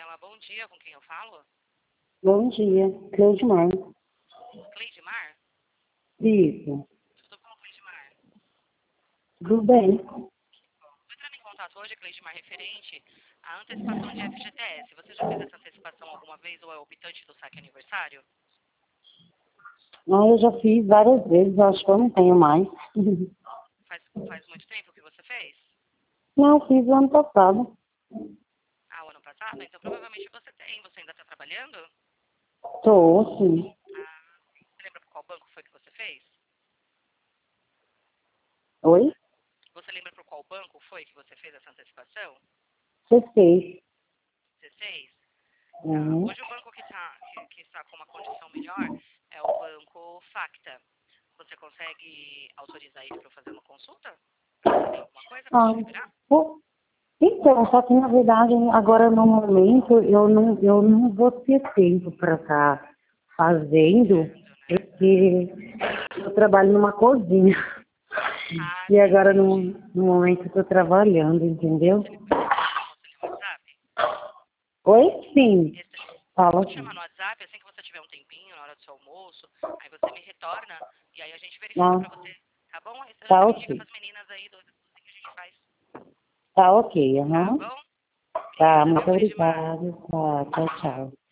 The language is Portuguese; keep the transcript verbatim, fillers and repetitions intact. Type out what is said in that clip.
Daniela, bom dia, com quem eu falo? Bom dia, Cleudimar. Cleidmar? Isso, Tudo bom, Cleidmar? tudo bem? Estou entrando em contato hoje, Cleidmar, referente à antecipação de F G T S. Você já fez essa antecipação alguma vez ou é optante do saque aniversário? Não, eu já fiz várias vezes, acho que eu não tenho mais. Faz, faz muito tempo que você fez? Não, fiz ano passado. Ah, o ano passado? Então provavelmente você tem. Você ainda está trabalhando? Tô, sim. Ah, você lembra por qual banco foi que você fez? Oi? Você lembra por qual banco foi que você fez essa antecipação? Você fez. dezesseis? Tá. Uhum. Hoje o banco que, tá, que, que está com uma condição melhor é o banco Facta. Você consegue autorizar ele para eu fazer uma consulta? Para ver se tem alguma coisa para Ah, te liberar? pô, então, só que na verdade, agora no momento, eu não, eu não vou ter tempo para estar fazendo, Fazendo, né? porque eu trabalho numa cozinha. Ah, E sim, agora, no, entendi. no momento, eu estou trabalhando, entendeu? Você quer que eu possa lhe no WhatsApp? Oi? Sim. Esse- tá, eu Fala vou te assim. chamar no WhatsApp assim que você tiver um tempinho na hora do seu almoço. Aí você me retorna e aí a gente verifica Ah, para você. Tá bom? Aí você tá me indica ok. para as meninas aí do, do que a gente faz. Tá ok, Tá aham. bom? Tá, Obrigada, viu, muito Cleidmar? obrigada. Tá, tchau, Tchau, tchau. tchau.